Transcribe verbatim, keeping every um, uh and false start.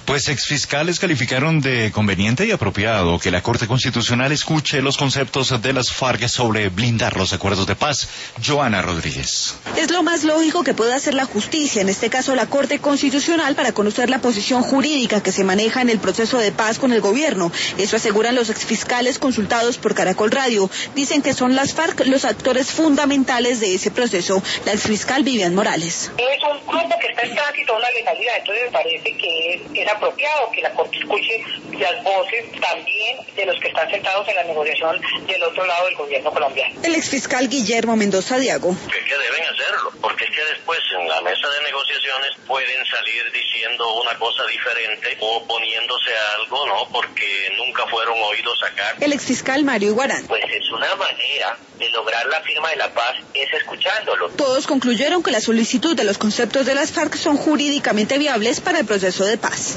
Pues exfiscales calificaron de conveniente y apropiado que la Corte Constitucional escuche los conceptos de las FARC sobre blindar los acuerdos de paz. Joana Rodríguez. Es lo más lógico que pueda hacer la justicia, en este caso la Corte Constitucional, para conocer la posición jurídica que se maneja en el proceso de paz con el gobierno. Eso aseguran los exfiscales consultados por Caracol Radio. Dicen que son las FARC los actores fundamentales de ese proceso. La exfiscal Vivian Morales. Es un grupo que está en casi toda la legalidad, entonces me parece que es, es apropiado que la Corte escuche las voces también de los que están sentados en la negociación del otro lado del gobierno colombiano. El exfiscal Guillermo Mendoza Diago. Que, que deben hacerlo, porque es que después en la mesa de negociaciones pueden salir diciendo una cosa diferente o oponiéndose a algo, ¿no? Porque nunca fueron oídos acá. El exfiscal Mario Iguarán. Pues es una manera de lograr la firma de la paz, es escuchándolo. Todos concluyeron que la solicitud de los conceptos de las FARC son jurídicamente viables para el proceso de paz.